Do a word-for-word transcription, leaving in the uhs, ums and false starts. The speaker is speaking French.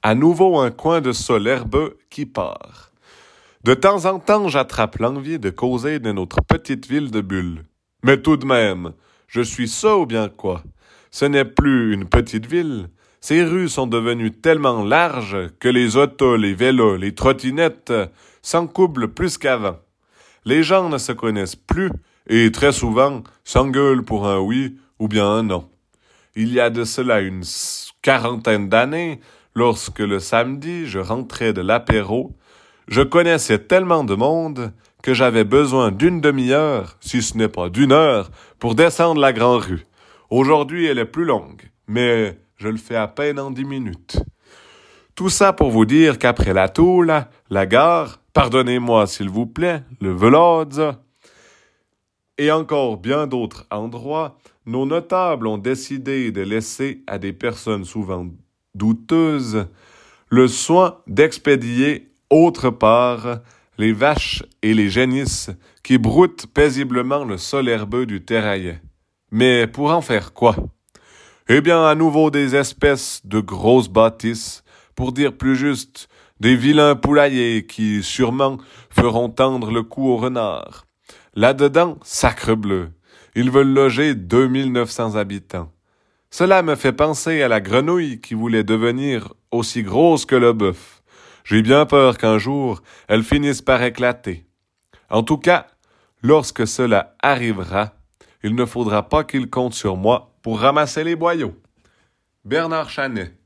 À nouveau un coin de sol herbeux qui part. De temps en temps, j'attrape l'envie de causer de notre petite ville de Bulle. Mais tout de même, je suis ça ou bien quoi? Ce n'est plus une petite ville. Ces rues sont devenues tellement larges que les autos, les vélos, les trottinettes s'encoublent plus qu'avant. Les gens ne se connaissent plus et très souvent s'engueulent pour un oui ou bien un non. Il y a de cela une quarantaine d'années, lorsque le samedi je rentrais de l'apéro, je connaissais tellement de monde que j'avais besoin d'une demi-heure, si ce n'est pas d'une heure, pour descendre la grande rue. Aujourd'hui, elle est plus longue, mais je le fais à peine en dix minutes. Tout ça pour vous dire qu'après la Toule, la gare, pardonnez-moi s'il vous plaît, le Velodze, et encore bien d'autres endroits, nos notables ont décidé de laisser à des personnes souvent douteuses le soin d'expédier autre part les vaches et les génisses qui broutent paisiblement le sol herbeux du terraillet. Mais pour en faire quoi? Eh bien, à nouveau des espèces de grosses bâtisses, pour dire plus juste, des vilains poulaillers qui, sûrement, feront tendre le cou aux renards. Là-dedans, sacrebleu, ils veulent loger deux mille neuf cents habitants. Cela me fait penser à la grenouille qui voulait devenir aussi grosse que le bœuf. J'ai bien peur qu'un jour, elle finisse par éclater. En tout cas, lorsque cela arrivera, il ne faudra pas qu'il compte sur moi pour ramasser les boyaux. Bernard Chanet.